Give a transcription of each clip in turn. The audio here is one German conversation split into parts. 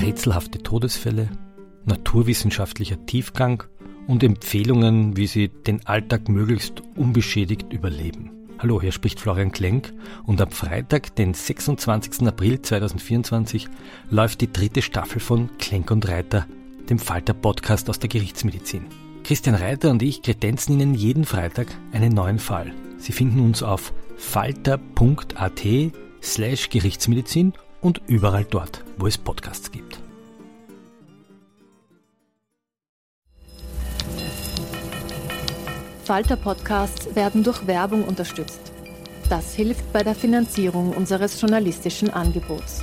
rätselhafte Todesfälle, naturwissenschaftlicher Tiefgang und Empfehlungen, wie Sie den Alltag möglichst unbeschädigt überleben. Hallo, hier spricht Florian Klenk und am Freitag, den 26. April 2024, läuft die 3. Staffel von Klenk und Reiter, dem Falter-Podcast aus der Gerichtsmedizin. Christian Reiter und ich kredenzen Ihnen jeden Freitag einen neuen Fall. Sie finden uns auf falter.at/Gerichtsmedizin und überall dort, wo es Podcasts gibt. Falter-Podcasts werden durch Werbung unterstützt. Das hilft bei der Finanzierung unseres journalistischen Angebots.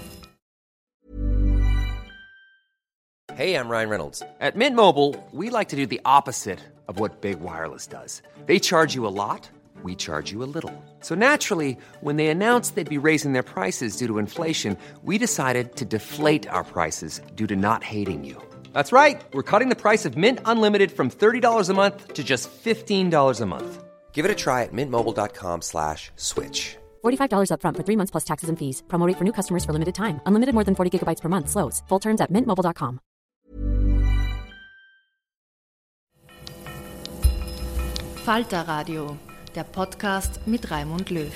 Hey, I'm Ryan Reynolds. At Mint Mobile, we like to do the opposite of what Big Wireless does. They charge you a lot, we charge you a little. So naturally, when they announced they'd be raising their prices due to inflation, we decided to deflate our prices due to not hating you. That's right. We're cutting the price of Mint Unlimited from $30 a month to just $15 a month. Give it a try at mintmobile.com/switch. $45 up front for 3 months plus taxes and fees. Promo rate for new customers for limited time. Unlimited more than 40 gigabytes per month. Slows full terms at mintmobile.com. Falter Radio, der Podcast mit Raimund Löw.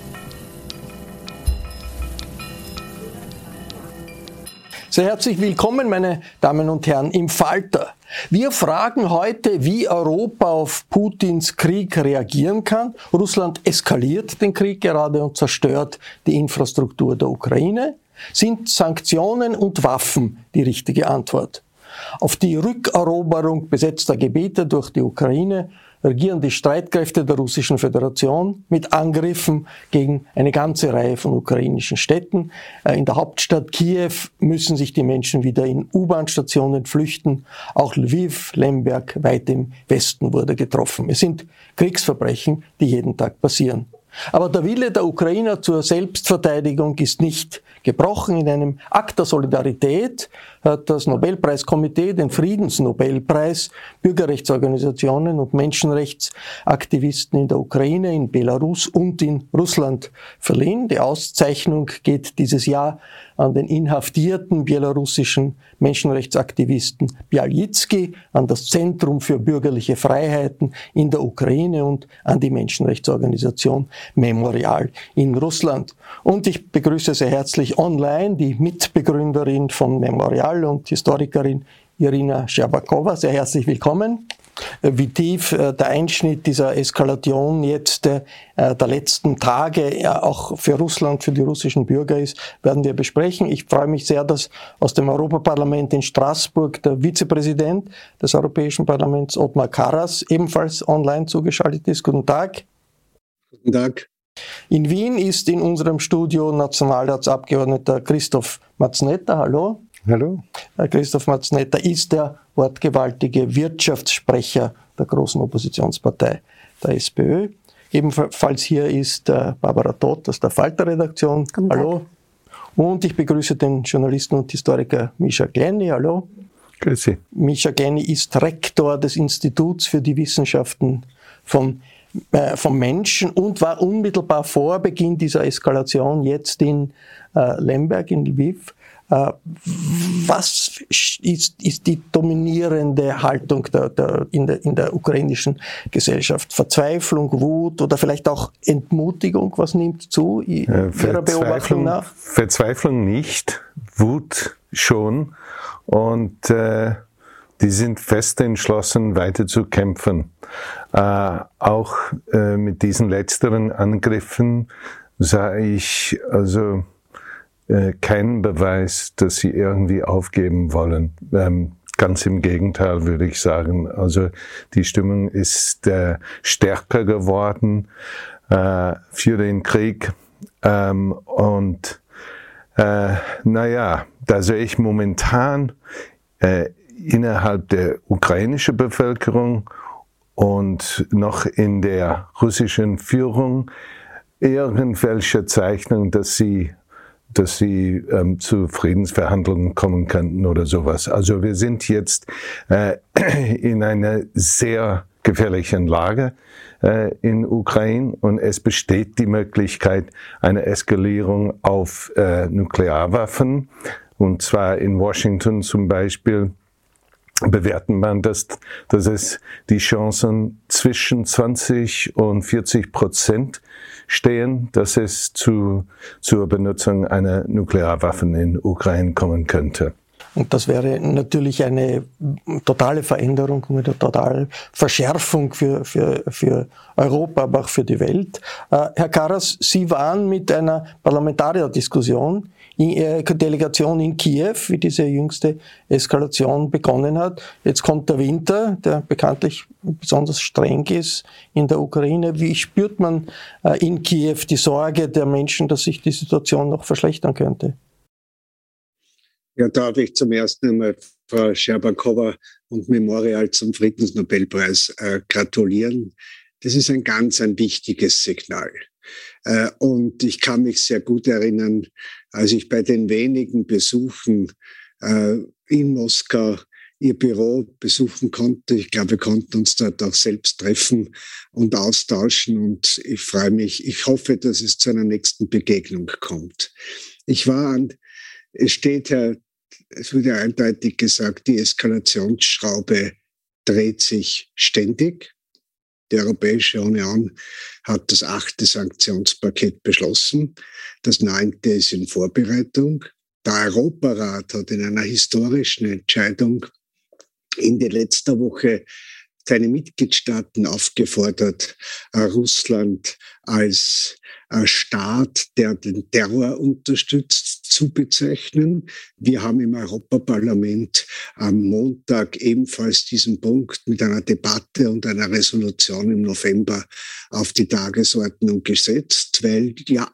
Sehr herzlich willkommen, meine Damen und Herren, im Falter. Wir fragen heute, wie Europa auf Putins Krieg reagieren kann. Russland eskaliert den Krieg gerade und zerstört die Infrastruktur der Ukraine. Sind Sanktionen und Waffen die richtige Antwort? Auf die Rückeroberung besetzter Gebiete durch die Ukraine reagieren die Streitkräfte der Russischen Föderation mit Angriffen gegen eine ganze Reihe von ukrainischen Städten. In der Hauptstadt Kiew müssen sich die Menschen wieder in U-Bahn-Stationen flüchten. Auch Lviv, Lemberg, weit im Westen wurde getroffen. Es sind Kriegsverbrechen, die jeden Tag passieren. Aber der Wille der Ukrainer zur Selbstverteidigung ist nicht gebrochen. In einem Akt der Solidarität hat das Nobelpreiskomitee den Friedensnobelpreis Bürgerrechtsorganisationen und Menschenrechtsaktivisten in der Ukraine, in Belarus und in Russland verliehen. Die Auszeichnung geht dieses Jahr an den inhaftierten belarussischen Menschenrechtsaktivisten Bialitsky, an das Zentrum für bürgerliche Freiheiten in der Ukraine und an die Menschenrechtsorganisation Memorial in Russland. Und ich begrüße sehr herzlich online die Mitbegründerin von Memorial und Historikerin Irina Scherbakowa. Sehr herzlich willkommen. Wie tief der Einschnitt dieser Eskalation jetzt der letzten Tage auch für Russland, für die russischen Bürger ist, werden wir besprechen. Ich freue mich sehr, dass aus dem Europaparlament in Straßburg der Vizepräsident des Europäischen Parlaments Othmar Karas ebenfalls online zugeschaltet ist. Guten Tag. Guten Tag. In Wien ist in unserem Studio Nationalratsabgeordneter Christoph Matznetter. Hallo. Hallo. Christoph Matznetter ist der wortgewaltige Wirtschaftssprecher der großen Oppositionspartei, der SPÖ. Ebenfalls hier ist Barbara Todt aus der Falter-Redaktion. Hallo. Und ich begrüße den Journalisten und Historiker Mischa Glenny. Hallo. Grüße. Mischa Glenny ist Rektor des Instituts für die Wissenschaften vom Menschen und war unmittelbar vor Beginn dieser Eskalation jetzt in Lemberg, in Lviv. Was ist die dominierende Haltung in der ukrainischen Gesellschaft? Verzweiflung, Wut oder vielleicht auch Entmutigung? Was nimmt zu Ihrer Beobachtung nach? Verzweiflung nicht, Wut schon. Und die sind fest entschlossen, weiter zu kämpfen. Auch mit diesen letzteren Angriffen sah ich also keinen Beweis, dass sie irgendwie aufgeben wollen. Ganz im Gegenteil, würde ich sagen. Also die Stimmung ist stärker geworden für den Krieg. Da sehe ich momentan innerhalb der ukrainischen Bevölkerung und noch in der russischen Führung irgendwelche Zeichnung, dass sie zu Friedensverhandlungen kommen könnten oder sowas. Also wir sind jetzt in einer sehr gefährlichen Lage in Ukraine und es besteht die Möglichkeit einer Eskalierung auf Nuklearwaffen, Und zwar in Washington zum Beispiel bewerten man, dass es die Chancen zwischen 20% und 40% stehen, dass es zur Benutzung einer Nuklearwaffen in Ukraine kommen könnte. Und das wäre natürlich eine totale Veränderung, eine totale Verschärfung für Europa, aber auch für die Welt. Herr Karas, Sie waren mit einer Parlamentarierdiskussion in Ihrer Delegation in Kiew, wie diese jüngste Eskalation begonnen hat. Jetzt kommt der Winter, der bekanntlich besonders streng ist in der Ukraine. Wie spürt man in Kiew die Sorge der Menschen, dass sich die Situation noch verschlechtern könnte? Ja, darf ich zum ersten Mal Frau Scherbakowa und Memorial zum Friedensnobelpreis gratulieren. Das ist ein wichtiges Signal. Und ich kann mich sehr gut erinnern, als ich bei den wenigen Besuchen in Moskau ihr Büro besuchen konnte. Ich glaube, wir konnten uns dort auch selbst treffen und austauschen. Und ich freue mich, ich hoffe, dass es zu einer nächsten Begegnung kommt. Es wurde eindeutig gesagt, die Eskalationsschraube dreht sich ständig. Die Europäische Union hat das 8. Sanktionspaket beschlossen. Das 9. ist in Vorbereitung. Der Europarat hat in einer historischen Entscheidung Ende letzter Woche seine Mitgliedstaaten aufgefordert, Russland als Staat, der den Terror unterstützt, zu bezeichnen. Wir haben im Europaparlament am Montag ebenfalls diesen Punkt mit einer Debatte und einer Resolution im November auf die Tagesordnung gesetzt, weil ja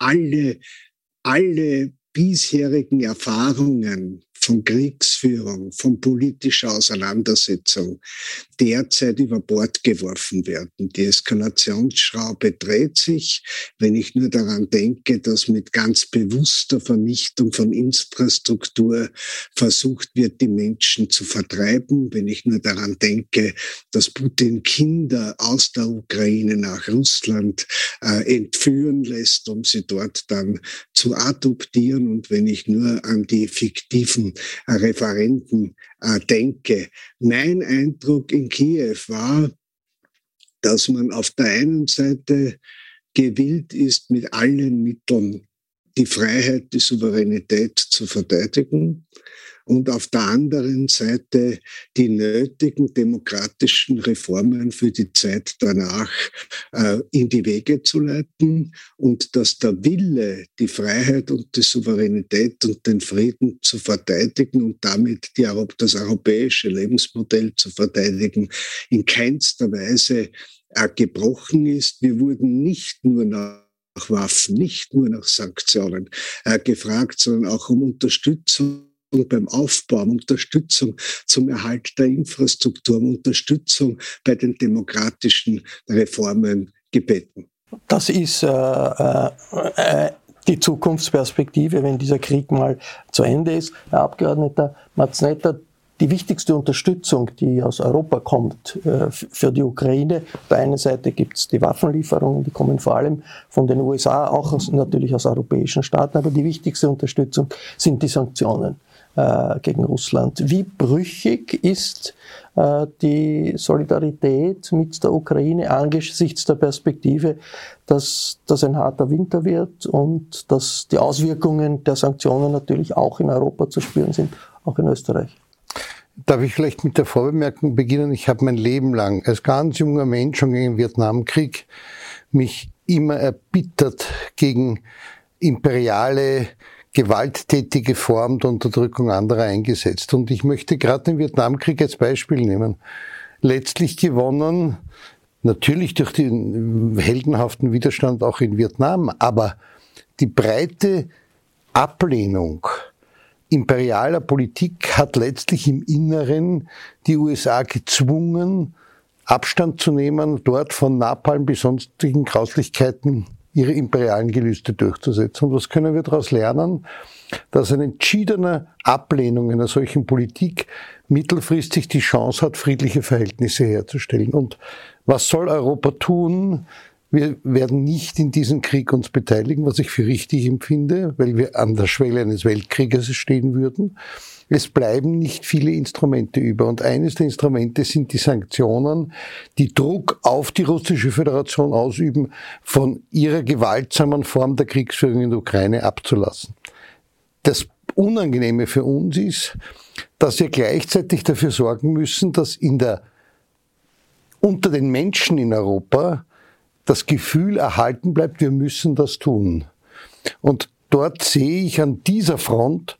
alle bisherigen Erfahrungen von Kriegsführung, von politischer Auseinandersetzung derzeit über Bord geworfen werden. Die Eskalationsschraube dreht sich, wenn ich nur daran denke, dass mit ganz bewusster Vernichtung von Infrastruktur versucht wird, die Menschen zu vertreiben, wenn ich nur daran denke, dass Putin Kinder aus der Ukraine nach Russland entführen lässt, um sie dort dann zu adoptieren, und wenn ich nur an die fiktiven Referenden denke. Mein Eindruck in Kiew war, dass man auf der einen Seite gewillt ist, mit allen Mitteln die Freiheit, die Souveränität zu verteidigen und auf der anderen Seite die nötigen demokratischen Reformen für die Zeit danach in die Wege zu leiten, und dass der Wille, die Freiheit und die Souveränität und den Frieden zu verteidigen und damit das europäische Lebensmodell zu verteidigen, in keinster Weise gebrochen ist. Wir wurden nicht nur nach Waffen, nicht nur nach Sanktionen gefragt, sondern auch um Unterstützung beim Aufbau, um Unterstützung zum Erhalt der Infrastruktur, um Unterstützung bei den demokratischen Reformen gebeten. Das ist die Zukunftsperspektive, wenn dieser Krieg mal zu Ende ist. Herr Abgeordneter Matznetter, die wichtigste Unterstützung, die aus Europa kommt für die Ukraine, auf der einen Seite gibt es die Waffenlieferungen, die kommen vor allem von den USA, auch natürlich aus europäischen Staaten, aber die wichtigste Unterstützung sind die Sanktionen gegen Russland. Wie brüchig ist die Solidarität mit der Ukraine angesichts der Perspektive, dass das ein harter Winter wird und dass die Auswirkungen der Sanktionen natürlich auch in Europa zu spüren sind, auch in Österreich? Darf ich vielleicht mit der Vorbemerkung beginnen? Ich habe mein Leben lang als ganz junger Mensch schon gegen den Vietnamkrieg mich immer erbittert gegen imperiale, gewalttätige Form der Unterdrückung anderer eingesetzt. Und ich möchte gerade den Vietnamkrieg als Beispiel nehmen. Letztlich gewonnen, natürlich durch den heldenhaften Widerstand auch in Vietnam, aber die breite Ablehnung imperialer Politik hat letztlich im Inneren die USA gezwungen, Abstand zu nehmen, dort von Napalm bis sonstigen Grauslichkeiten ihre imperialen Gelüste durchzusetzen. Und was können wir daraus lernen? Dass eine entschiedene Ablehnung einer solchen Politik mittelfristig die Chance hat, friedliche Verhältnisse herzustellen. Und was soll Europa tun? Wir werden nicht in diesem Krieg uns beteiligen, was ich für richtig empfinde, weil wir an der Schwelle eines Weltkrieges stehen würden. Es bleiben nicht viele Instrumente über. Und eines der Instrumente sind die Sanktionen, die Druck auf die Russische Föderation ausüben, von ihrer gewaltsamen Form der Kriegsführung in der Ukraine abzulassen. Das Unangenehme für uns ist, dass wir gleichzeitig dafür sorgen müssen, dass unter den Menschen in Europa das Gefühl erhalten bleibt, wir müssen das tun. Und dort sehe ich an dieser Front,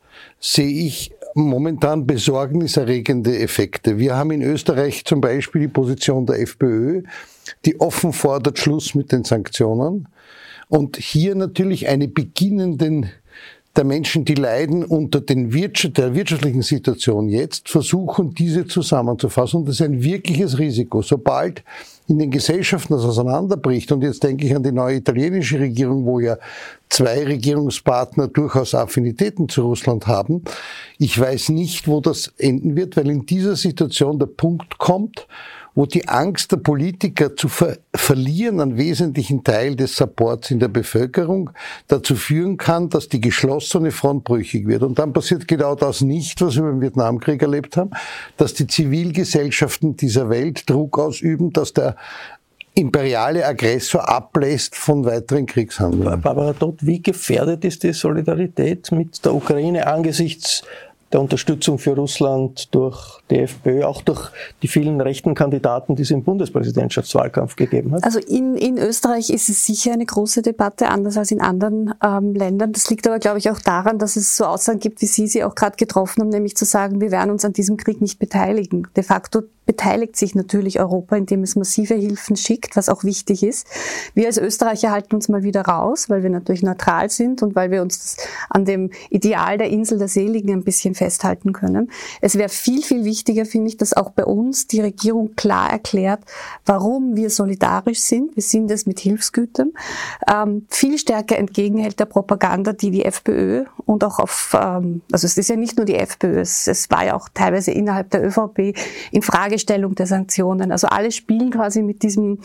momentan besorgniserregende Effekte. Wir haben in Österreich zum Beispiel die Position der FPÖ, die offen fordert Schluss mit den Sanktionen. Und hier natürlich eine beginnenden der Menschen, die leiden unter der wirtschaftlichen Situation jetzt, versuchen, diese zusammenzufassen. Und das ist ein wirkliches Risiko. Sobald in den Gesellschaften das auseinanderbricht, und jetzt denke ich an die neue italienische Regierung, wo ja 2 Regierungspartner durchaus Affinitäten zu Russland haben. Ich weiß nicht, wo das enden wird, weil in dieser Situation der Punkt kommt, wo die Angst der Politiker zu verlieren einen wesentlichen Teil des Supports in der Bevölkerung dazu führen kann, dass die geschlossene Front brüchig wird. Und dann passiert genau das nicht, was wir im Vietnamkrieg erlebt haben, dass die Zivilgesellschaften dieser Welt Druck ausüben, dass der imperiale Aggressor ablässt von weiteren Kriegshandlungen. Barbara Todt, wie gefährdet ist die Solidarität mit der Ukraine angesichts der Unterstützung für Russland durch die FPÖ, auch durch die vielen rechten Kandidaten, die es im Bundespräsidentschaftswahlkampf gegeben hat? Also in Österreich ist es sicher eine große Debatte, anders als in anderen Ländern. Das liegt aber, glaube ich, auch daran, dass es so Aussagen gibt, wie Sie auch gerade getroffen haben, nämlich zu sagen, wir werden uns an diesem Krieg nicht beteiligen. De facto beteiligt sich natürlich Europa, indem es massive Hilfen schickt, was auch wichtig ist. Wir als Österreicher halten uns mal wieder raus, weil wir natürlich neutral sind und weil wir uns an dem Ideal der Insel der Seligen ein bisschen festhalten können. Es wäre viel, viel wichtiger, finde ich, dass auch bei uns die Regierung klar erklärt, warum wir solidarisch sind. Wir sind es mit Hilfsgütern. Viel stärker entgegenhält der Propaganda, die FPÖ und auch also es ist ja nicht nur die FPÖ, es war ja auch teilweise innerhalb der ÖVP in Fragestellung der Sanktionen. Also alle spielen quasi mit diesem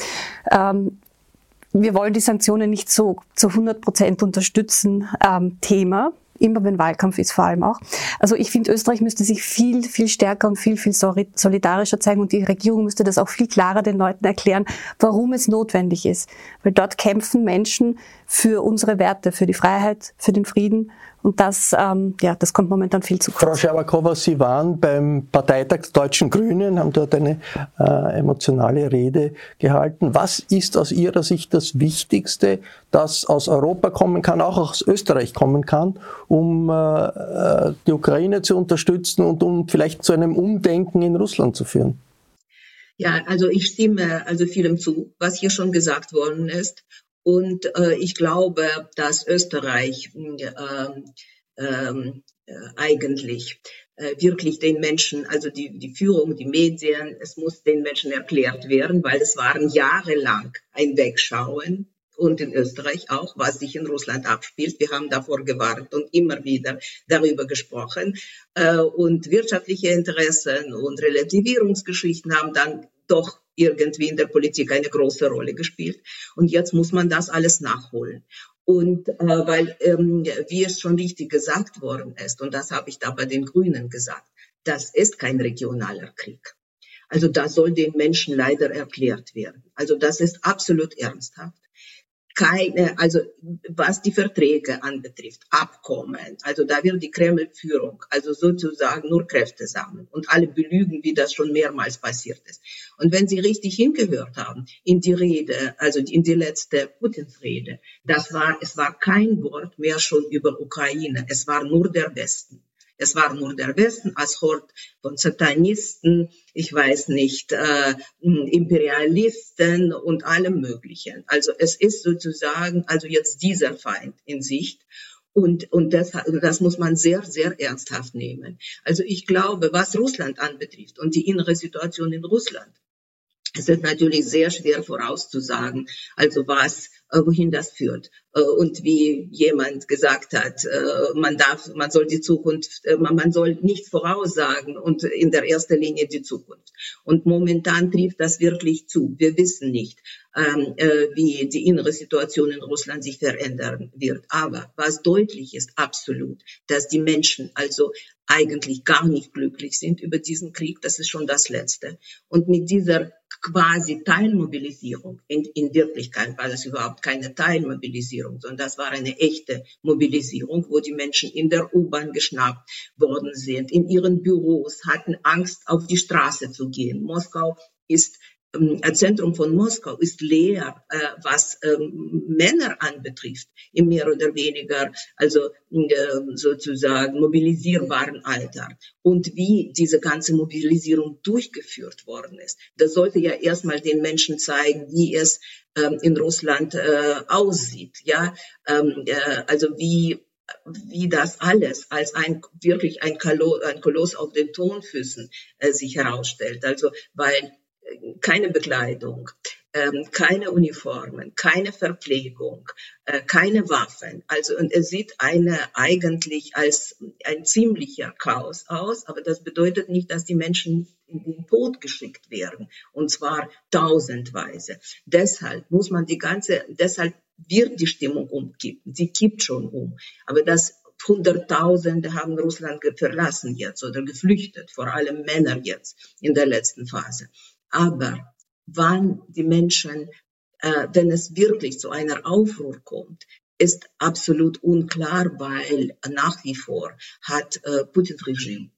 wir wollen die Sanktionen nicht zu 100% unterstützen Thema. Immer wenn Wahlkampf ist, vor allem auch. Also ich finde, Österreich müsste sich viel, viel stärker und viel, viel solidarischer zeigen und die Regierung müsste das auch viel klarer den Leuten erklären, warum es notwendig ist. Weil dort kämpfen Menschen für unsere Werte, für die Freiheit, für den Frieden und das kommt momentan viel zu kurz. Frau Scherbakowa, Sie waren beim Parteitag der Deutschen Grünen, haben dort eine emotionale Rede gehalten. Was ist aus Ihrer Sicht das Wichtigste, das aus Europa kommen kann, auch aus Österreich kommen kann, um die Ukraine zu unterstützen und um vielleicht zu einem Umdenken in Russland zu führen? Ja, also ich stimme vielem zu, was hier schon gesagt worden ist. Und ich glaube, dass Österreich eigentlich wirklich den Menschen, also die Führung, die Medien, es muss den Menschen erklärt werden, weil es waren jahrelang ein Wegschauen. Und in Österreich auch, was sich in Russland abspielt. Wir haben davor gewarnt und immer wieder darüber gesprochen. Und wirtschaftliche Interessen und Relativierungsgeschichten haben dann doch irgendwie in der Politik eine große Rolle gespielt. Und jetzt muss man das alles nachholen. Und weil, wie es schon richtig gesagt worden ist, und das habe ich da bei den Grünen gesagt, das ist kein regionaler Krieg. Also das soll den Menschen leider erklärt werden. Also das ist absolut ernsthaft. Also was die Verträge anbetrifft, Abkommen, also da wird die Kreml-Führung also sozusagen nur Kräfte sammeln und alle belügen, wie das schon mehrmals passiert ist. Und wenn Sie richtig hingehört haben in die Rede, also in die letzte Putins Rede, es war kein Wort mehr schon über Ukraine, es war nur der Westen. Es war nur der Westen als Hort von Satanisten, ich weiß nicht, Imperialisten und allem Möglichen. Also es ist sozusagen also jetzt dieser Feind in Sicht. Und das muss man sehr, sehr ernsthaft nehmen. Also ich glaube, was Russland anbetrifft und die innere Situation in Russland, es ist natürlich sehr schwer vorauszusagen, also was wohin das führt. Und wie jemand gesagt hat, man soll die Zukunft, man soll nichts voraussagen und in der ersten Linie die Zukunft. Und momentan trifft das wirklich zu. Wir wissen nicht, wie die innere Situation in Russland sich verändern wird. Aber was deutlich ist, absolut, dass die Menschen also eigentlich gar nicht glücklich sind über diesen Krieg. Das ist schon das Letzte. Und mit dieser quasi Teilmobilisierung, in Wirklichkeit war das überhaupt keine Teilmobilisierung, sondern das war eine echte Mobilisierung, wo die Menschen in der U-Bahn geschnappt worden sind, in ihren Büros, hatten Angst, auf die Straße zu gehen. Das Zentrum von Moskau ist leer, was Männer anbetrifft, im mehr oder weniger, also sozusagen mobilisierbaren Alter. Und wie diese ganze Mobilisierung durchgeführt worden ist, das sollte ja erstmal den Menschen zeigen, wie es in Russland aussieht, ja, also wie das alles als wirklich ein Koloss auf den Tonfüßen sich herausstellt. Also, weil keine Bekleidung, keine Uniformen, keine Verpflegung, keine Waffen. Also, und es sieht eigentlich als ein ziemlicher Chaos aus, aber das bedeutet nicht, dass die Menschen in den Tod geschickt werden, und zwar tausendweise. Deshalb wird die Stimmung umkippen. Sie kippt schon um. Aber Hunderttausende haben Russland verlassen jetzt oder geflüchtet, vor allem Männer jetzt in der letzten Phase. Aber wann die Menschen, wenn es wirklich zu einer Aufruhr kommt, ist absolut unklar, weil nach wie vor hat Putin-Regime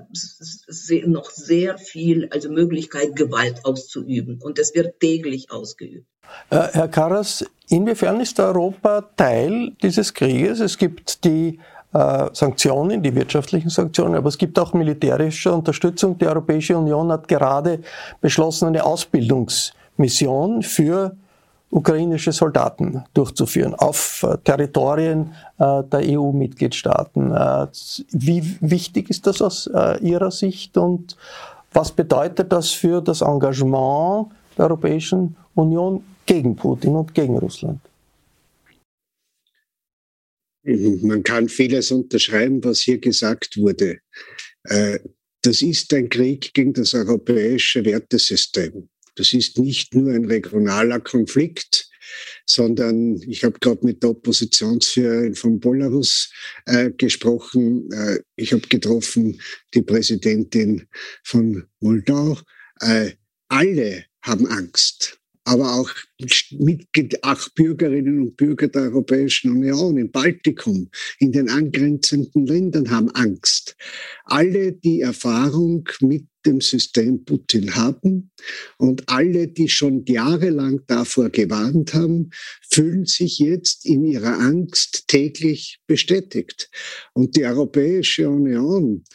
noch sehr viel, also Möglichkeit, Gewalt auszuüben. Und es wird täglich ausgeübt. Herr Karas, inwiefern ist Europa Teil dieses Krieges? Es gibt die Sanktionen, die wirtschaftlichen Sanktionen, aber es gibt auch militärische Unterstützung. Die Europäische Union hat gerade beschlossen, eine Ausbildungsmission für ukrainische Soldaten durchzuführen auf Territorien der EU-Mitgliedstaaten. Wie wichtig ist das aus Ihrer Sicht und was bedeutet das für das Engagement der Europäischen Union gegen Putin und gegen Russland? Man kann vieles unterschreiben, was hier gesagt wurde. Das ist ein Krieg gegen das europäische Wertesystem. Das ist nicht nur ein regionaler Konflikt, sondern ich habe gerade mit der Oppositionsführerin von Belarus gesprochen. Ich habe getroffen die Präsidentin von Moldau. Alle haben Angst. Aber auch Bürgerinnen und Bürger der Europäischen Union im Baltikum, in den angrenzenden Ländern haben Angst. Alle, die Erfahrung mit dem System Putin haben und alle, die schon jahrelang davor gewarnt haben, fühlen sich jetzt in ihrer Angst täglich bestätigt. Und die Europäische Union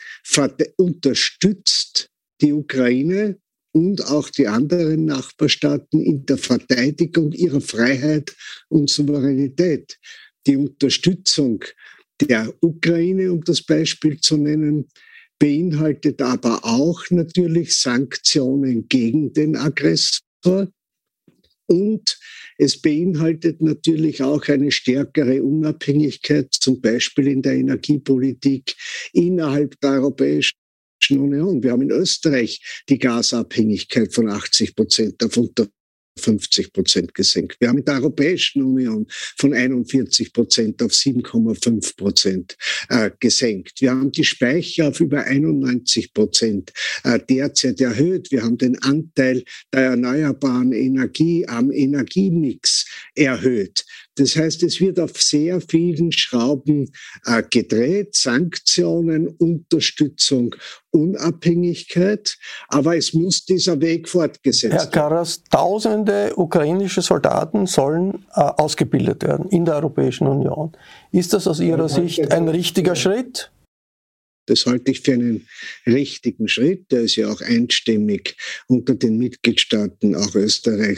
unterstützt die Ukraine und auch die anderen Nachbarstaaten in der Verteidigung ihrer Freiheit und Souveränität. Die Unterstützung der Ukraine, um das Beispiel zu nennen, beinhaltet aber auch natürlich Sanktionen gegen den Aggressor und es beinhaltet natürlich auch eine stärkere Unabhängigkeit, zum Beispiel in der Energiepolitik innerhalb der Europäischen Union. Wir haben in Österreich die Gasabhängigkeit von 80% auf unter 50% gesenkt. Wir haben in der Europäischen Union von 41% auf 7,5% gesenkt. Wir haben die Speicher auf über 91% derzeit erhöht. Wir haben den Anteil der erneuerbaren Energie am Energiemix erhöht. Das heißt, es wird auf sehr vielen Schrauben gedreht, Sanktionen, Unterstützung, Unabhängigkeit, aber es muss dieser Weg fortgesetzt werden. Herr Karas, tausende ukrainische Soldaten sollen ausgebildet werden in der Europäischen Union. Ist das aus Ihrer Sicht ein richtiger Schritt? Das halte ich für einen richtigen Schritt, der ist ja auch einstimmig unter den Mitgliedstaaten auch Österreichs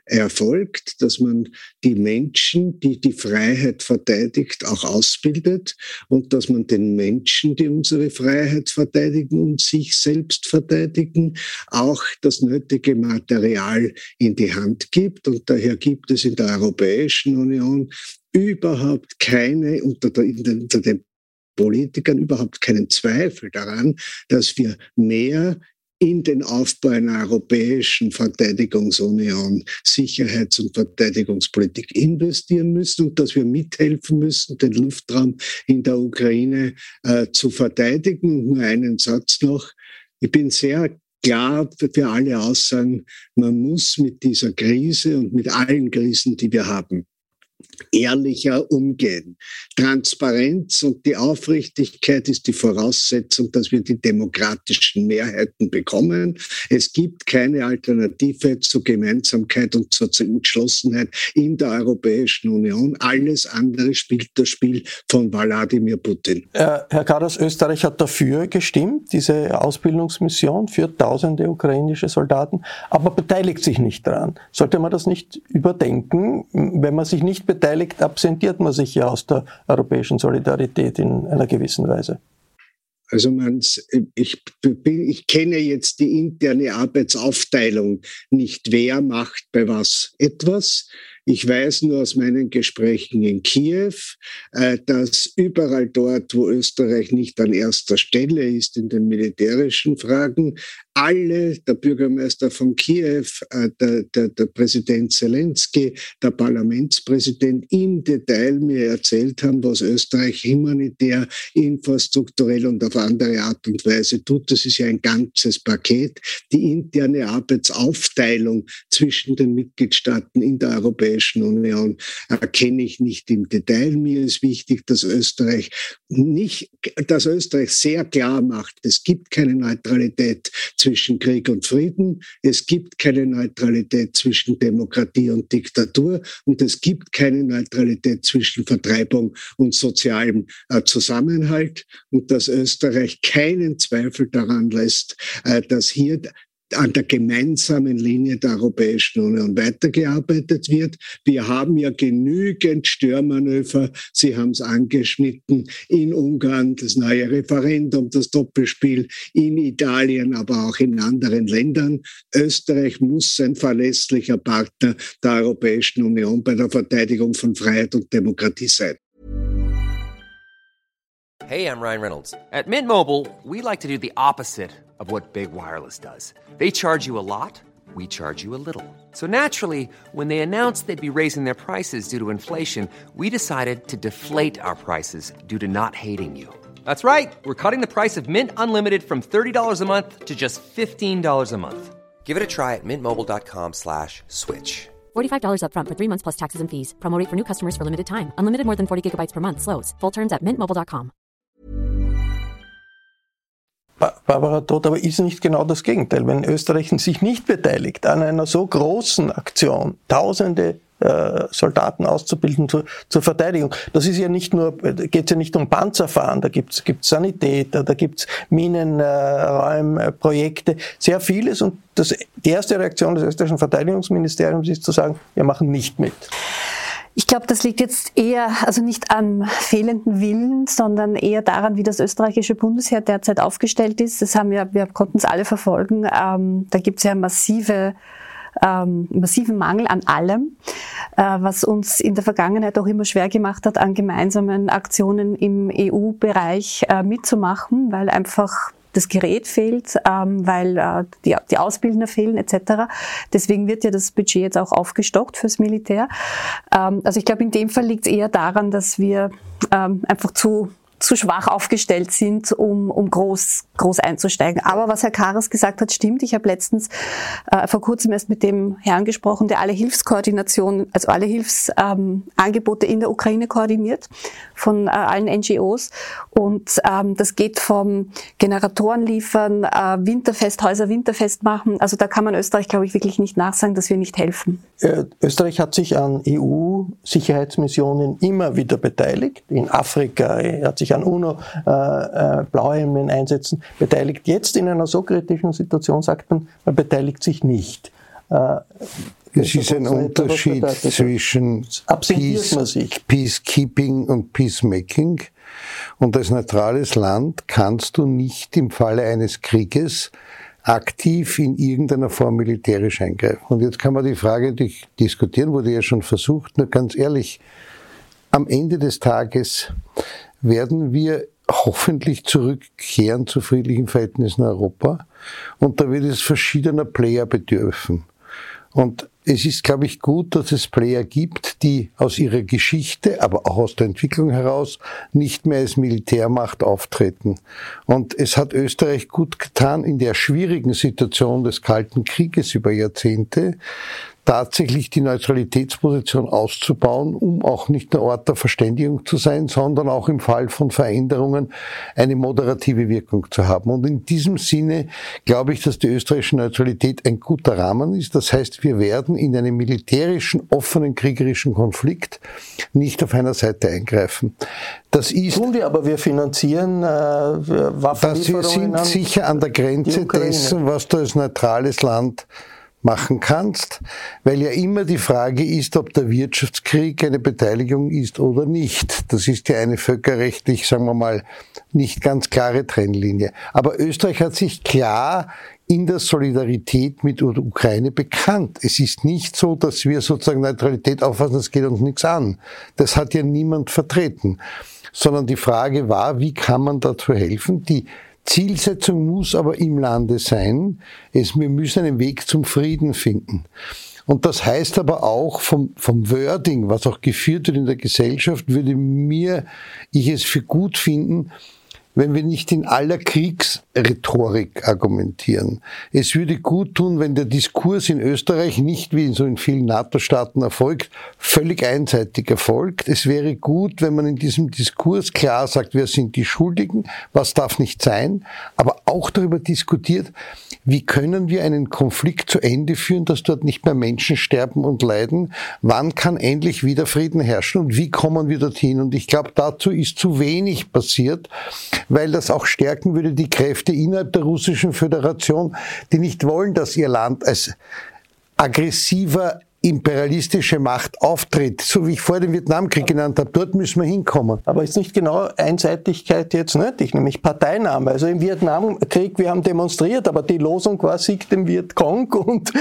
erfolgt, dass man die Menschen, die die Freiheit verteidigt, auch ausbildet und dass man den Menschen, die unsere Freiheit verteidigen und sich selbst verteidigen, auch das nötige Material in die Hand gibt. Und daher gibt es in der Europäischen Union überhaupt keine, unter den Politikern überhaupt keinen Zweifel daran, dass wir mehr in den Aufbau einer europäischen Verteidigungsunion, Sicherheits- und Verteidigungspolitik investieren müssen und dass wir mithelfen müssen, den Luftraum in der Ukraine zu verteidigen. Und nur einen Satz noch. Ich bin sehr klar für alle Aussagen, man muss mit dieser Krise und mit allen Krisen, die wir haben, ehrlicher umgehen. Transparenz und die Aufrichtigkeit ist die Voraussetzung, dass wir die demokratischen Mehrheiten bekommen. Es gibt keine Alternative zur Gemeinsamkeit und zur Entschlossenheit in der Europäischen Union. Alles andere spielt das Spiel von Wladimir Putin. Herr Karas, Österreich hat dafür gestimmt, diese Ausbildungsmission für tausende ukrainische Soldaten, aber beteiligt sich nicht daran. Sollte man das nicht überdenken? Wenn man sich nicht beteiligt, absentiert man sich ja aus der europäischen Solidarität in einer gewissen Weise. Also ich kenne jetzt die interne Arbeitsaufteilung nicht, wer macht bei was etwas. Ich weiß nur aus meinen Gesprächen in Kiew, dass überall dort, wo Österreich nicht an erster Stelle ist in den militärischen Fragen, alle, der Bürgermeister von Kiew, der Präsident Zelensky, der Parlamentspräsident im Detail mir erzählt haben, was Österreich humanitär, infrastrukturell und auf andere Art und Weise tut. Das ist ja ein ganzes Paket. Die interne Arbeitsaufteilung zwischen den Mitgliedstaaten in der Europäischen Union erkenne ich nicht im Detail. Mir ist wichtig, dass Österreich sehr klar macht, es gibt keine Neutralität zwischen Krieg und Frieden, es gibt keine Neutralität zwischen Demokratie und Diktatur und es gibt keine Neutralität zwischen Vertreibung und sozialem Zusammenhalt und dass Österreich keinen Zweifel daran lässt, dass hier an der gemeinsamen Linie der Europäischen Union weitergearbeitet wird. Wir haben ja genügend Störmanöver, Sie haben es angeschnitten, in Ungarn das neue Referendum, das Doppelspiel, in Italien, aber auch in anderen Ländern. Österreich muss ein verlässlicher Partner der Europäischen Union bei der Verteidigung von Freiheit und Demokratie sein. Hey, I'm Ryan Reynolds. At Mint Mobile, we like to do the opposite of what Big Wireless does. They charge you a lot, we charge you a little. So naturally, when they announced they'd be raising their prices due to inflation, we decided to deflate our prices due to not hating you. That's right. We're cutting the price of Mint Unlimited from $30 a month to just $15 a month. Give it a try at mintmobile.com/switch. $45 up front for 3 months plus taxes and fees. Promo rate for new customers for limited time. Unlimited more than 40 gigabytes per month. Slows full terms at mintmobile.com. Barbara Todt, aber ist nicht genau das Gegenteil? Wenn Österreich sich nicht beteiligt an einer so großen Aktion, tausende Soldaten auszubilden zur Verteidigung, das ist ja nicht nur, geht ja nicht um Panzerfahren, da gibt's Sanitäter, da gibt's Minenräumprojekte, sehr vieles und die erste Reaktion des österreichischen Verteidigungsministeriums ist zu sagen, wir machen nicht mit. Ich glaube, das liegt jetzt eher, also nicht am fehlenden Willen, sondern eher daran, wie das österreichische Bundesheer derzeit aufgestellt ist. Wir konnten es alle verfolgen. Da gibt es ja massiven Mangel an allem, was uns in der Vergangenheit auch immer schwer gemacht hat, an gemeinsamen Aktionen im EU-Bereich mitzumachen, weil einfach das Gerät fehlt, weil die Ausbildner fehlen etc. Deswegen wird ja das Budget jetzt auch aufgestockt fürs Militär. Also ich glaube, in dem Fall liegt es eher daran, dass wir einfach zu schwach aufgestellt sind, um groß einzusteigen. Aber was Herr Karas gesagt hat, stimmt. Ich habe letztens vor kurzem erst mit dem Herrn gesprochen, der alle Hilfskoordination, also alle Hilfsangebote in der Ukraine koordiniert von allen NGOs. Und das geht vom Generatoren liefern, Häuser winterfest machen. Also da kann man Österreich, glaube ich, wirklich nicht nachsagen, dass wir nicht helfen. Österreich hat sich an EU-Sicherheitsmissionen immer wieder beteiligt. In Afrika, hat sich an UNO-Blauhelmen-Einsätzen beteiligt. Jetzt in einer so kritischen Situation sagt man beteiligt sich nicht. Es ist ein Unterschied zwischen Peacekeeping und Peacemaking. Und als neutrales Land kannst du nicht im Falle eines Krieges aktiv in irgendeiner Form militärisch eingreifen. Und jetzt kann man die Frage diskutieren, wurde ja schon versucht, nur ganz ehrlich, am Ende des Tages werden wir hoffentlich zurückkehren zu friedlichen Verhältnissen in Europa. Und da wird es verschiedener Player bedürfen. Und es ist, glaube ich, gut, dass es Player gibt, die aus ihrer Geschichte, aber auch aus der Entwicklung heraus nicht mehr als Militärmacht auftreten. Und es hat Österreich gut getan, in der schwierigen Situation des Kalten Krieges über Jahrzehnte tatsächlich die Neutralitätsposition auszubauen, um auch nicht ein Ort der Verständigung zu sein, sondern auch im Fall von Veränderungen eine moderative Wirkung zu haben. Und in diesem Sinne glaube ich, dass die österreichische Neutralität ein guter Rahmen ist. Das heißt, wir werden in einem militärischen, offenen, kriegerischen Konflikt nicht auf einer Seite eingreifen. Das ist, tun wir, aber wir finanzieren Waffenlieferungen. Wir sind sicher an der Grenze dessen, was du als neutrales Land machen kannst, weil ja immer die Frage ist, ob der Wirtschaftskrieg eine Beteiligung ist oder nicht. Das ist ja eine völkerrechtlich, sagen wir mal, nicht ganz klare Trennlinie. Aber Österreich hat sich klar in der Solidarität mit der Ukraine bekannt. Es ist nicht so, dass wir sozusagen Neutralität auffassen, das geht uns nichts an. Das hat ja niemand vertreten. Sondern die Frage war, wie kann man dazu helfen? Die Zielsetzung muss aber im Lande sein, wir müssen einen Weg zum Frieden finden. Und das heißt aber auch vom Wording, was auch geführt wird in der Gesellschaft, würde ich es für gut finden, wenn wir nicht in aller Kriegsrhetorik argumentieren. Es würde gut tun, wenn der Diskurs in Österreich nicht, wie so in vielen NATO-Staaten erfolgt, völlig einseitig erfolgt. Es wäre gut, wenn man in diesem Diskurs klar sagt, wer sind die Schuldigen, was darf nicht sein, aber auch darüber diskutiert, wie können wir einen Konflikt zu Ende führen, dass dort nicht mehr Menschen sterben und leiden, wann kann endlich wieder Frieden herrschen und wie kommen wir dorthin? Und ich glaube, dazu ist zu wenig passiert, weil das auch stärken würde die Kräfte innerhalb der Russischen Föderation, die nicht wollen, dass ihr Land als aggressiver imperialistische Macht auftritt, so wie ich vor dem Vietnamkrieg genannt habe. Dort müssen wir hinkommen. Aber ist nicht genau Einseitigkeit jetzt nötig, nämlich Parteinahme? Also im Vietnamkrieg, wir haben demonstriert, aber die Losung war Sieg dem Vietcong und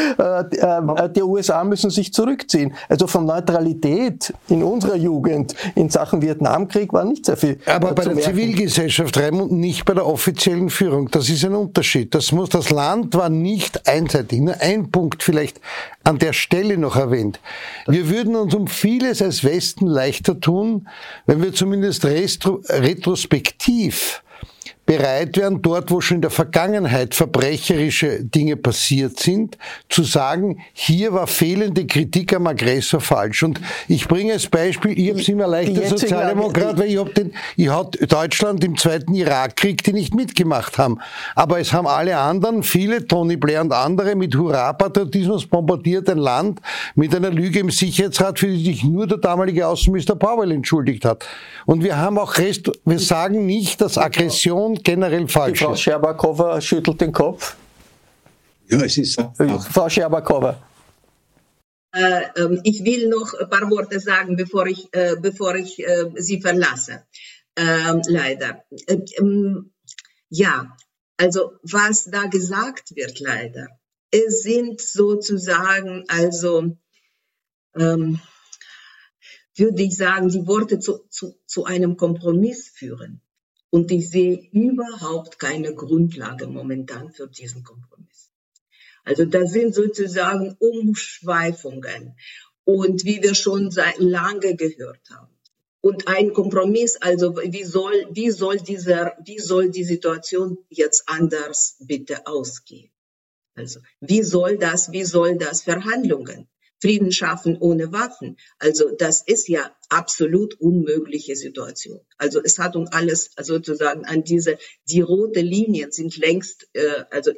die USA müssen sich zurückziehen. Also von Neutralität in unserer Jugend in Sachen Vietnamkrieg war nicht sehr viel. Aber bei der Zivilgesellschaft, Raimund, nicht bei der offiziellen Führung. Das ist ein Unterschied. Das Land war nicht einseitig. Nur ein Punkt vielleicht an der Stelle noch erwähnt. Wir würden uns um vieles als Westen leichter tun, wenn wir zumindest retrospektiv bereit wären, dort, wo schon in der Vergangenheit verbrecherische Dinge passiert sind, zu sagen, hier war fehlende Kritik am Aggressor falsch. Und ich bringe als Beispiel, ich habe es immer leicht als Sozialdemokrat, weil ich habe Deutschland im zweiten Irakkrieg, die nicht mitgemacht haben. Aber es haben alle anderen, viele, Tony Blair und andere, mit Hurra-Patriotismus bombardiert ein Land mit einer Lüge im Sicherheitsrat, für die sich nur der damalige Außenminister Powell entschuldigt hat. Und wir haben auch wir sagen nicht, dass Aggression generell falsch ist. Frau Scherbakowa schüttelt den Kopf. Ja, es ist Frau Scherbakowa. Ich will noch ein paar Worte sagen, bevor ich Sie verlasse. Leider. Ja, also was da gesagt wird, leider, es sind sozusagen, also würde ich sagen, die Worte zu einem Kompromiss führen. Und ich sehe überhaupt keine Grundlage momentan für diesen Kompromiss. Also das sind sozusagen Umschweifungen. Und wie wir schon seit lange gehört haben. Und ein Kompromiss, also wie soll die Situation jetzt anders bitte ausgehen? Also wie soll das Verhandlungen? Frieden schaffen ohne Waffen. Also das ist ja absolut unmögliche Situation. Also es hat uns alles sozusagen die rote Linien sind längst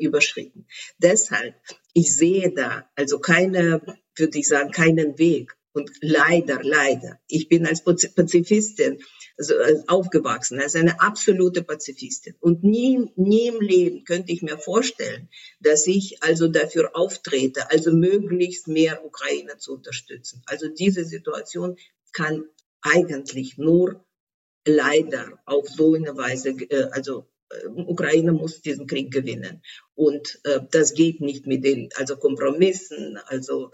überschritten. Deshalb, ich sehe da also keinen Weg Und leider, ich bin als Pazifistin aufgewachsen, als eine absolute Pazifistin. Und nie im Leben könnte ich mir vorstellen, dass ich also dafür auftrete, also möglichst mehr Ukraine zu unterstützen. Also diese Situation kann eigentlich nur leider auf so eine Weise, Ukraine muss diesen Krieg gewinnen. Und das geht nicht mit den Kompromissen, also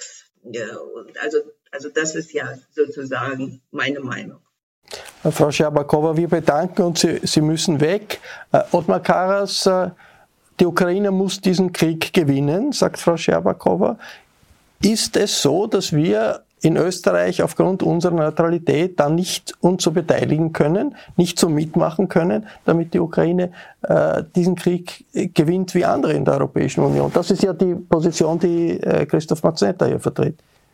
das ist ja sozusagen meine Meinung. Frau Scherbakowa, wir bedanken uns, Sie müssen weg. Ottmar Karas, die Ukraine muss diesen Krieg gewinnen, sagt Frau Scherbakowa. Ist es so, dass wir in Österreich aufgrund unserer Neutralität dann nicht uns so beteiligen können, nicht so mitmachen können, damit die Ukraine diesen Krieg gewinnt wie andere in der Europäischen Union? Das ist ja die Position, die Christoph Mazzetta hier vertritt.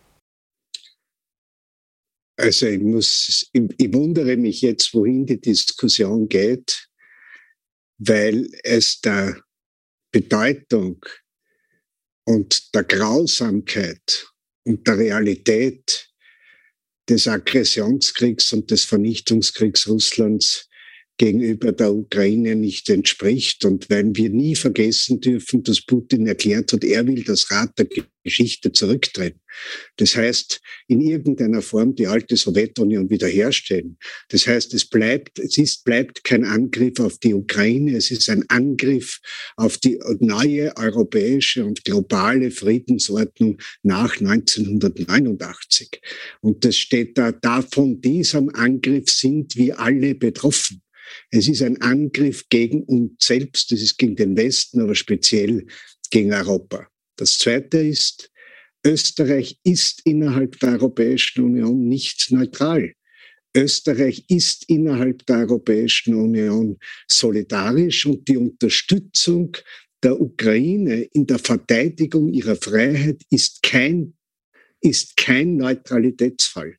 Also ich wundere mich jetzt, wohin die Diskussion geht, weil es der Bedeutung und der Grausamkeit und der Realität des Aggressionskriegs und des Vernichtungskriegs Russlands gegenüber der Ukraine nicht entspricht. Und weil wir nie vergessen dürfen, dass Putin erklärt hat, er will das Rad der Geschichte zurückdrehen. Das heißt, in irgendeiner Form die alte Sowjetunion wiederherstellen. Das heißt, es bleibt kein Angriff auf die Ukraine, es ist ein Angriff auf die neue europäische und globale Friedensordnung nach 1989. Und das steht da, von diesem Angriff sind wir alle betroffen. Es ist ein Angriff gegen uns selbst, es ist gegen den Westen, aber speziell gegen Europa. Das Zweite ist, Österreich ist innerhalb der Europäischen Union nicht neutral. Österreich ist innerhalb der Europäischen Union solidarisch und die Unterstützung der Ukraine in der Verteidigung ihrer Freiheit ist kein Neutralitätsfall.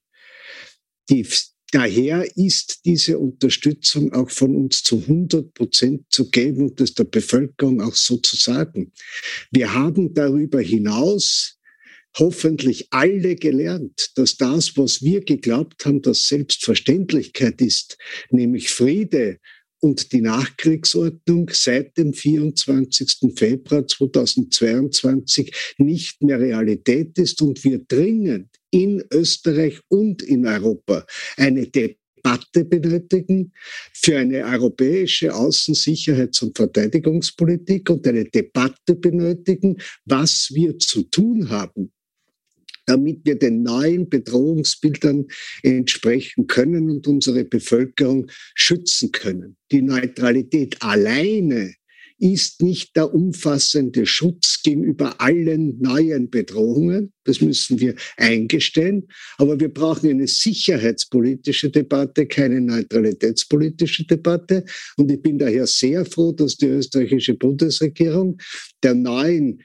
Daher ist diese Unterstützung auch von uns zu 100% zu geben und das der Bevölkerung auch so zu sagen. Wir haben darüber hinaus hoffentlich alle gelernt, dass das, was wir geglaubt haben, dass Selbstverständlichkeit ist, nämlich Friede und die Nachkriegsordnung seit dem 24. Februar 2022 nicht mehr Realität ist und wir dringend in Österreich und in Europa eine Debatte benötigen für eine europäische Außen-, Sicherheits- und Verteidigungspolitik und eine Debatte benötigen, was wir zu tun haben, damit wir den neuen Bedrohungsbildern entsprechen können und unsere Bevölkerung schützen können. Die Neutralität alleine ist nicht der umfassende Schutz gegenüber allen neuen Bedrohungen. Das müssen wir eingestehen. Aber wir brauchen eine sicherheitspolitische Debatte, keine neutralitätspolitische Debatte. Und ich bin daher sehr froh, dass die österreichische Bundesregierung dem neuen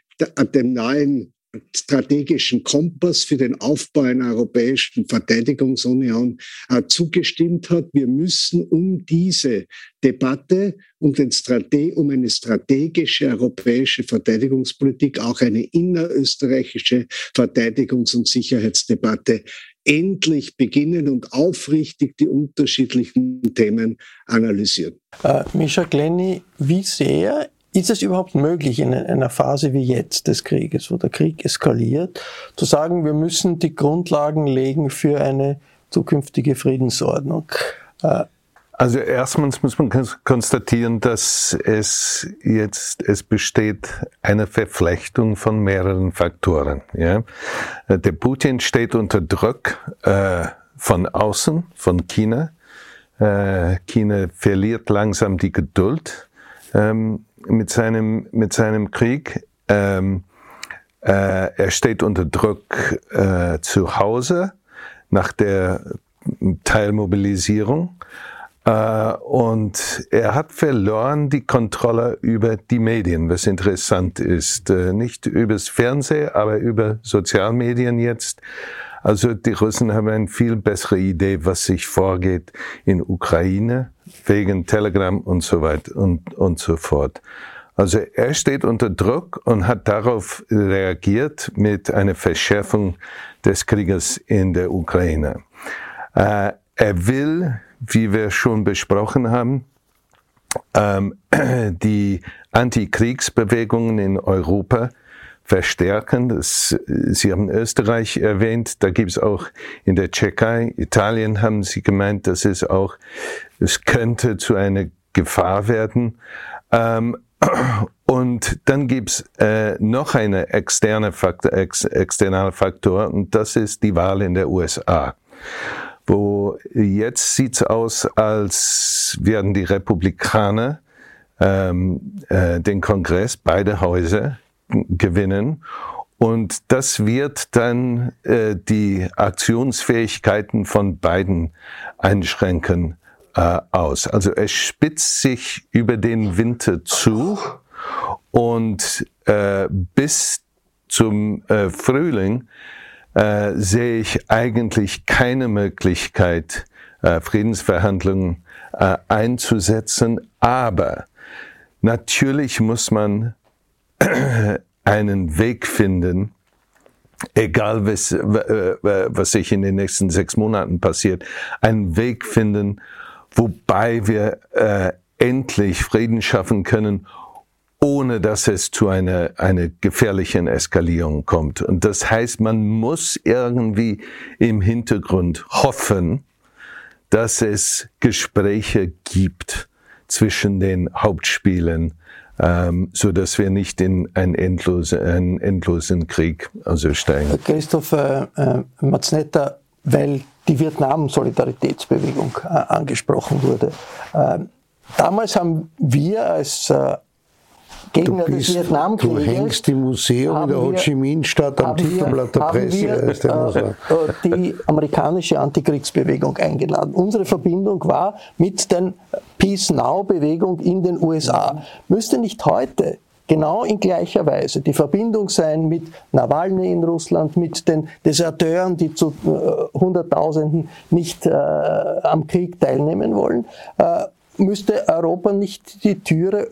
strategischen Kompass für den Aufbau einer europäischen Verteidigungsunion zugestimmt hat. Wir müssen um diese Debatte, um eine strategische europäische Verteidigungspolitik, auch eine innerösterreichische Verteidigungs- und Sicherheitsdebatte endlich beginnen und aufrichtig die unterschiedlichen Themen analysieren. Mischa Glenny, wie sehr ist es überhaupt möglich, in einer Phase wie jetzt des Krieges, wo der Krieg eskaliert, zu sagen, wir müssen die Grundlagen legen für eine zukünftige Friedensordnung? Also erstmals muss man konstatieren, dass es besteht eine Verflechtung von mehreren Faktoren. Ja? Der Putin steht unter Druck von außen, von China. China verliert langsam die Geduld mit seinem Krieg. Er steht unter Druck zu Hause nach der Teilmobilisierung und er hat verloren die Kontrolle über die Medien, was interessant ist. Nicht übers Fernsehen, aber über Sozialmedien jetzt. Also die Russen haben eine viel bessere Idee, was sich vorgeht in Ukraine, wegen Telegram und so weiter und so fort. Also er steht unter Druck und hat darauf reagiert mit einer Verschärfung des Krieges in der Ukraine. Er will, wie wir schon besprochen haben, die Antikriegsbewegungen in Europa verstärken. Sie haben Österreich erwähnt, da gibt es auch in der Tschechei, Italien haben Sie gemeint, es könnte zu einer Gefahr werden. Und dann gibt es noch einen externen Faktor, und das ist die Wahl in der USA. Wo jetzt sieht es aus, als werden die Republikaner den Kongress, beide Häuser, gewinnen. Und das wird dann die Aktionsfähigkeiten von beiden einschränken aus. Also es spitzt sich über den Winter zu und bis zum Frühling sehe ich eigentlich keine Möglichkeit, Friedensverhandlungen einzusetzen. Aber natürlich muss man einen Weg finden, egal was sich in den nächsten 6 Monaten passiert, einen Weg finden, wobei wir endlich Frieden schaffen können, ohne dass es zu einer gefährlichen Eskalierung kommt. Und das heißt, man muss irgendwie im Hintergrund hoffen, dass es Gespräche gibt zwischen den Hauptspielern, so dass wir nicht in einen endlosen Krieg steigen. Christoph Matznetter, weil die Vietnam-Solidaritätsbewegung angesprochen wurde. Damals haben wir als Gegner des Vietnamkrieges. Du hängst im Museum in der Ho Chi Minh-Stadt am Titelblatt der Presse. Die amerikanische Antikriegsbewegung eingeladen. Unsere Verbindung war mit der Peace Now-Bewegung in den USA. Müsste nicht heute genau in gleicher Weise die Verbindung sein mit Nawalny in Russland, mit den Deserteuren, die zu Hunderttausenden nicht am Krieg teilnehmen wollen? Müsste Europa nicht die Tore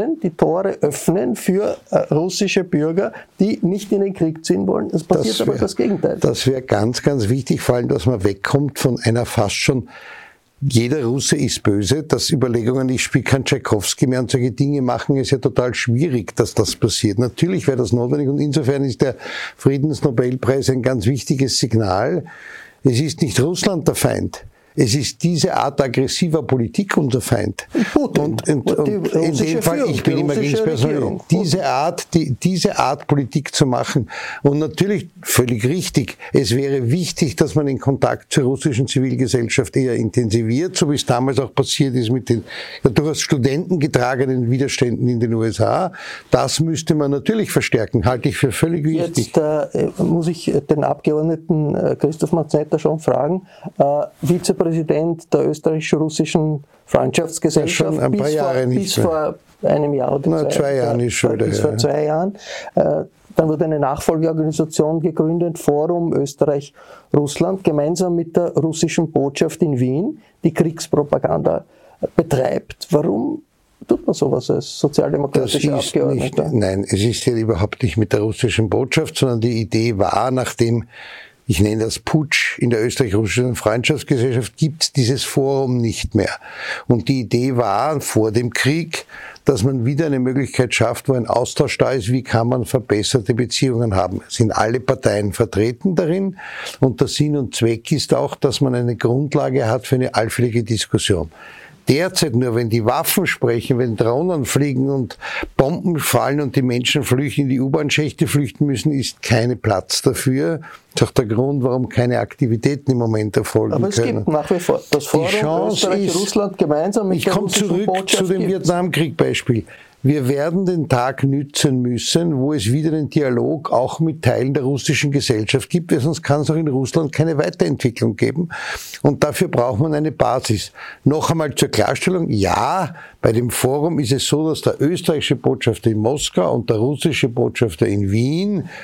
öffnen für russische Bürger, die nicht in den Krieg ziehen wollen? Es passiert aber das Gegenteil. Das wäre ganz, ganz wichtig, vor allem, dass man wegkommt von einer fast schon jeder Russe ist böse, dass Überlegungen, ich spiele kein Tschaikowski mehr und solche Dinge machen, ist ja total schwierig, dass das passiert. Natürlich wäre das notwendig und insofern ist der Friedensnobelpreis ein ganz wichtiges Signal. Es ist nicht Russland der Feind. Es ist diese Art aggressiver Politik unser Feind. Und in dem Fall, ich bin immer gegen Personen. Diese Art Politik zu machen. Und natürlich, völlig richtig, es wäre wichtig, dass man den Kontakt zur russischen Zivilgesellschaft eher intensiviert, so wie es damals auch passiert ist mit den durchaus studentengetragenen Widerständen in den USA. Das müsste man natürlich verstärken, halte ich für völlig wichtig. Jetzt muss ich den Abgeordneten Christoph Matznetter schon fragen, Vizepräsident der österreichisch-russischen Freundschaftsgesellschaft bis vor einem Jahr oder 2 Jahren ist schon bis vor 2 Jahren. Dann wurde eine Nachfolgeorganisation gegründet, Forum Österreich-Russland, gemeinsam mit der russischen Botschaft in Wien, die Kriegspropaganda betreibt. Warum tut man sowas als sozialdemokratischer Abgeordneter? Nein, es ist ja überhaupt nicht mit der russischen Botschaft, sondern die Idee war, nachdem, ich nenne das Putsch, in der österreich-russischen Freundschaftsgesellschaft gibt es dieses Forum nicht mehr. Und die Idee war vor dem Krieg, dass man wieder eine Möglichkeit schafft, wo ein Austausch da ist, wie kann man verbesserte Beziehungen haben. Es sind alle Parteien vertreten darin und der Sinn und Zweck ist auch, dass man eine Grundlage hat für eine allfällige Diskussion. Derzeit nur, wenn die Waffen sprechen, wenn Drohnen fliegen und Bomben fallen und die Menschen flüchten, in die U-Bahn-Schächte flüchten müssen, ist kein Platz dafür. Das ist auch der Grund, warum keine Aktivitäten im Moment erfolgen können. Aber es gibt nach wie vor das Forum Österreich-Russland gemeinsam mit der russischen Botschaft. Ich komme zurück zu dem Vietnamkrieg-Beispiel. Wir werden den Tag nützen müssen, wo es wieder einen Dialog auch mit Teilen der russischen Gesellschaft gibt, weil sonst kann es auch in Russland keine Weiterentwicklung geben. Und dafür braucht man eine Basis. Noch einmal zur Klarstellung, ja, bei dem Forum ist es so, dass der österreichische Botschafter in Moskau und der russische Botschafter in Wien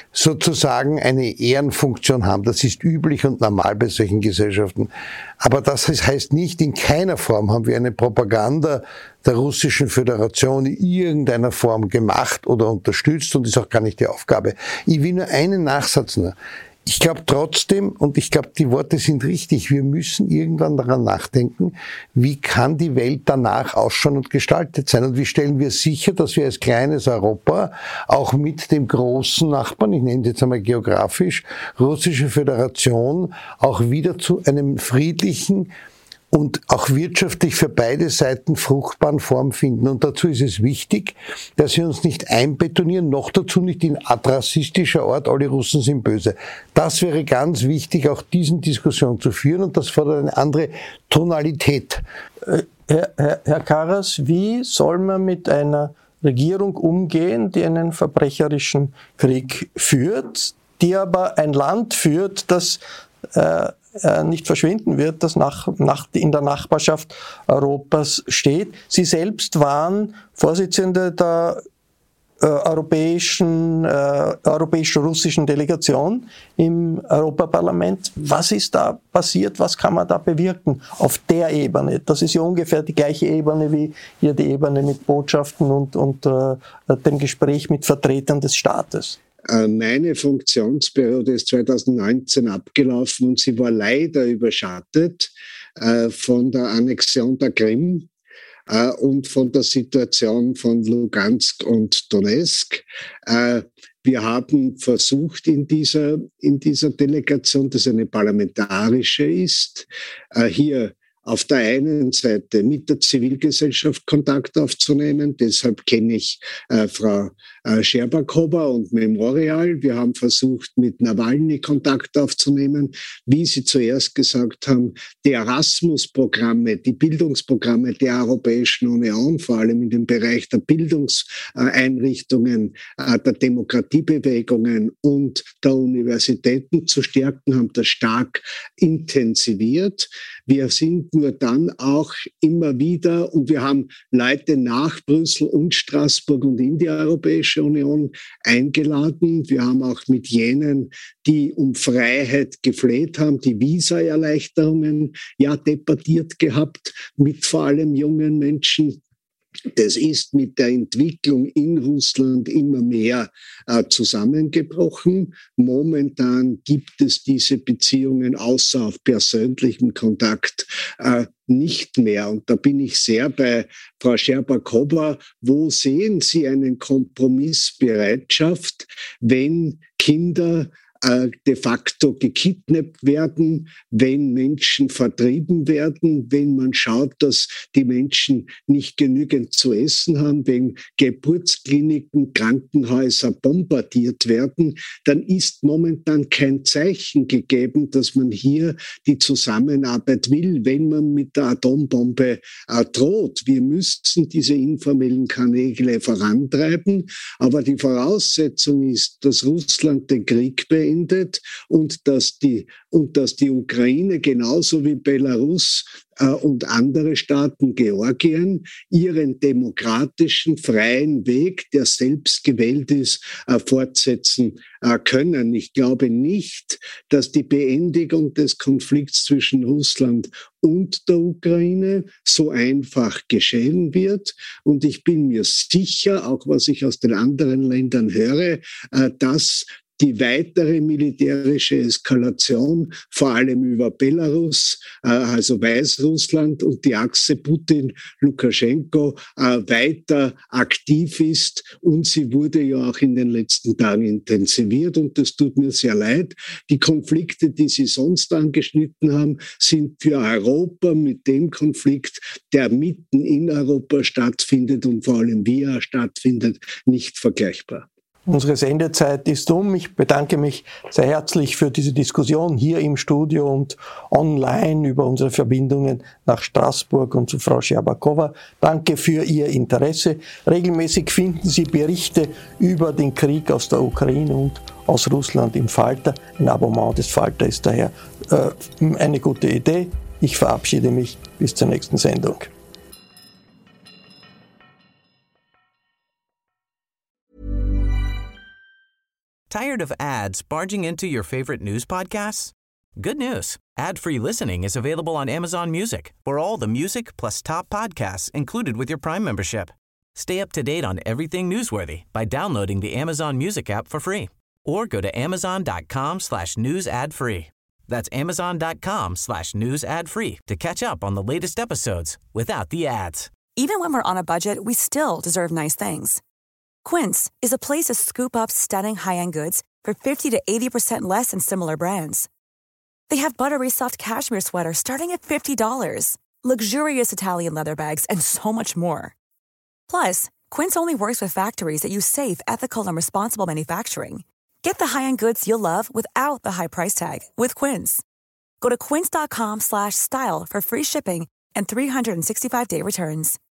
sozusagen eine Ehrenfunktion haben. Das ist üblich und normal bei solchen Gesellschaften. Aber das heißt nicht, in keiner Form haben wir eine Propaganda der Russischen Föderation in irgendeiner Form gemacht oder unterstützt, und ist auch gar nicht die Aufgabe. Ich will nur einen Nachsatz nur. Ich glaube trotzdem, und ich glaube, die Worte sind richtig, wir müssen irgendwann daran nachdenken, wie kann die Welt danach ausschauen und gestaltet sein? Und wie stellen wir sicher, dass wir als kleines Europa auch mit dem großen Nachbarn, ich nenne es jetzt einmal geografisch, Russische Föderation, auch wieder zu einem friedlichen und auch wirtschaftlich für beide Seiten fruchtbaren Form finden. Und dazu ist es wichtig, dass wir uns nicht einbetonieren, noch dazu nicht in rassistischer Art, alle Russen sind böse. Das wäre ganz wichtig, auch diesen Diskussion zu führen, und das fordert eine andere Tonalität. Herr Karas, wie soll man mit einer Regierung umgehen, die einen verbrecherischen Krieg führt, die aber ein Land führt, das nicht verschwinden wird, das in der Nachbarschaft Europas steht? Sie selbst waren Vorsitzende der europäisch-russischen Delegation im Europaparlament. Was ist da passiert? Was kann man da bewirken auf der Ebene? Das ist ja ungefähr die gleiche Ebene wie hier die Ebene mit Botschaften und dem Gespräch mit Vertretern des Staates. Meine Funktionsperiode ist 2019 abgelaufen und sie war leider überschattet von der Annexion der Krim und von der Situation von Lugansk und Donetsk. Wir haben versucht in dieser Delegation, das eine parlamentarische ist, hier auf der einen Seite mit der Zivilgesellschaft Kontakt aufzunehmen. Deshalb kenne ich Frau Scherbakowa und Memorial. Wir haben versucht, mit Nawalny Kontakt aufzunehmen. Wie Sie zuerst gesagt haben, die Erasmus-Programme, die Bildungsprogramme der Europäischen Union, vor allem in dem Bereich der Bildungseinrichtungen, der Demokratiebewegungen und der Universitäten zu stärken, haben das stark intensiviert. Wir sind nur dann auch immer wieder, und wir haben Leute nach Brüssel und Straßburg und in die Europäische Union eingeladen. Wir haben auch mit jenen, die um Freiheit gefleht haben, die Visa-Erleichterungen debattiert gehabt, mit vor allem jungen Menschen. Das ist mit der Entwicklung in Russland immer mehr zusammengebrochen. Momentan gibt es diese Beziehungen außer auf persönlichem Kontakt nicht mehr. Und da bin ich sehr bei Frau Scherbakowa. Wo sehen Sie eine Kompromissbereitschaft, wenn Kinder de facto gekidnappt werden, wenn Menschen vertrieben werden, wenn man schaut, dass die Menschen nicht genügend zu essen haben, wenn Geburtskliniken, Krankenhäuser bombardiert werden, dann ist momentan kein Zeichen gegeben, dass man hier die Zusammenarbeit will, wenn man mit der Atombombe droht. Wir müssen diese informellen Kanäle vorantreiben, aber die Voraussetzung ist, dass Russland den Krieg beendet und dass die Ukraine genauso wie Belarus und andere Staaten, Georgien, ihren demokratischen, freien Weg, der selbst gewählt ist, fortsetzen können. Ich glaube nicht, dass die Beendigung des Konflikts zwischen Russland und der Ukraine so einfach geschehen wird. Und ich bin mir sicher, auch was ich aus den anderen Ländern höre, dass die weitere militärische Eskalation, vor allem über Belarus, also Weißrussland und die Achse Putin-Lukaschenko weiter aktiv ist. Und sie wurde ja auch in den letzten Tagen intensiviert. Und das tut mir sehr leid. Die Konflikte, die Sie sonst angeschnitten haben, sind für Europa mit dem Konflikt, der mitten in Europa stattfindet und vor allem wie er stattfindet, nicht vergleichbar. Unsere Sendezeit ist um. Ich bedanke mich sehr herzlich für diese Diskussion hier im Studio und online über unsere Verbindungen nach Straßburg und zu Frau Scherbakowa. Danke für Ihr Interesse. Regelmäßig finden Sie Berichte über den Krieg aus der Ukraine und aus Russland im Falter. Ein Abonnement des Falter ist daher eine gute Idee. Ich verabschiede mich bis zur nächsten Sendung. Tired of ads barging into your favorite news podcasts? Good news. Ad-free listening is available on Amazon Music for all the music plus top podcasts included with your Prime membership. Stay up to date on everything newsworthy by downloading the Amazon Music app for free or go to amazon.com/news ad free. That's amazon.com/news ad free to catch up on the latest episodes without the ads. Even when we're on a budget, we still deserve nice things. Quince is a place to scoop up stunning high-end goods for 50 to 80% less than similar brands. They have buttery soft cashmere sweaters starting at $50, luxurious Italian leather bags, and so much more. Plus, Quince only works with factories that use safe, ethical, and responsible manufacturing. Get the high-end goods you'll love without the high price tag with Quince. Go to quince.com/style for free shipping and 365-day returns.